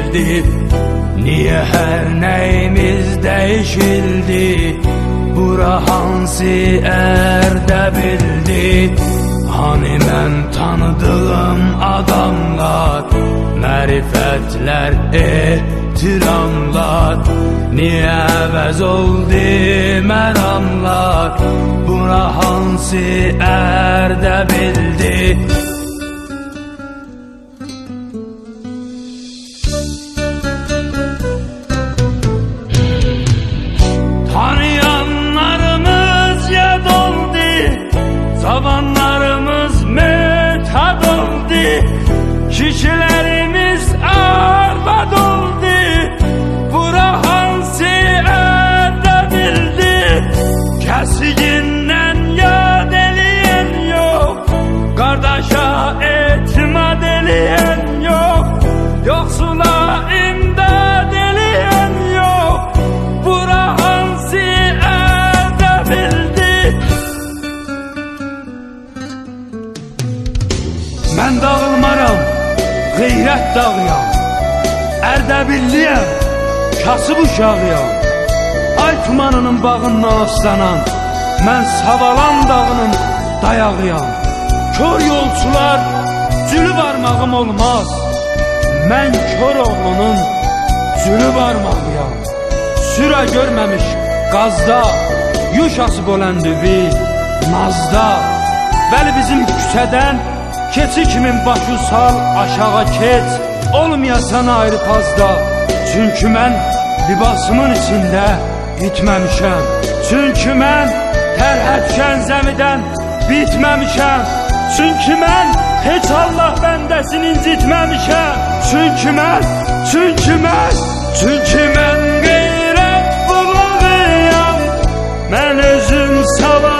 bildi? Niye her neyimiz değişildi? Bura hansı erde bildi? Hani ben tanıdığım adamlar, mərifətlər, ehtiramlar, niye əvəz oldu məramlar? Bura hansı ərdə bildi? Tanıyanlarımız yad oldu, zamanlarımız müthad oldu, kişilerimiz arvad oldu. Bura hansı ərdə bildi? Kəsiyindən yad eləyən yox, qardaşa etimad eləyən yox, yoxsula imdad eləyən yox. Bura hansı ərdə bildi? Mən dağılmaram, qeyrət dağıyam, Ərdəbilliyəm, kasıb uşağıyam. Ay tumanının bağından aslanan, mən Savalan dağının dayağıyam. Kör yolçular, cülü barmağım olmaz, mən kör oğlunun cülü barmağıyam. Sürə görməmiş qazda, yuşası boləndivi nazda. Bəli bizim küçədən keçi kimin başı sal aşağı keç, olmayasan ayrı pazda. Çünkü mən libasımın içində bitməmişəm. Çünkü mən tərhədkən zəmidən bitməmişəm. Çünkü mən heç Allah bəndəsini incitməmişəm. Çünkü mən qeyrət bulağıyam. Mən özüm savalan